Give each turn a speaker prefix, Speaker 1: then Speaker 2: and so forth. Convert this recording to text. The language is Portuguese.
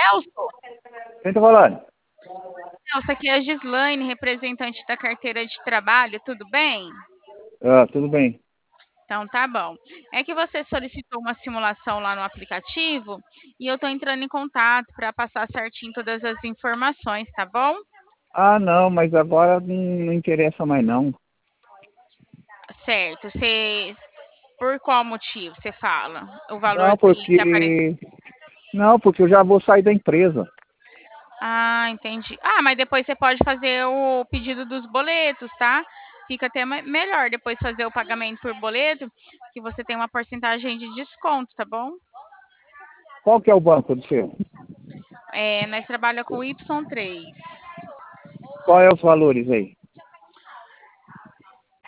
Speaker 1: Celso?
Speaker 2: Quem tá falando?
Speaker 1: Celso, aqui é a Gislaine, representante da carteira de trabalho, tudo bem?
Speaker 2: Ah, tudo bem.
Speaker 1: Então tá bom. É que você solicitou uma simulação lá no aplicativo e eu tô entrando em contato para passar certinho todas as informações, tá bom?
Speaker 2: Ah, não, mas agora não interessa mais não.
Speaker 1: Certo. Por qual motivo você fala? O valor
Speaker 2: Não,
Speaker 1: que apareceu?
Speaker 2: porque eu já vou sair da empresa.
Speaker 1: Ah, entendi. Ah, mas depois você pode fazer o pedido dos boletos, tá? Fica até melhor depois fazer o pagamento por boleto, que você tem uma porcentagem de desconto, tá bom?
Speaker 2: Qual que é o banco do seu?
Speaker 1: Nós trabalhamos com Y3.
Speaker 2: Qual é os valores aí?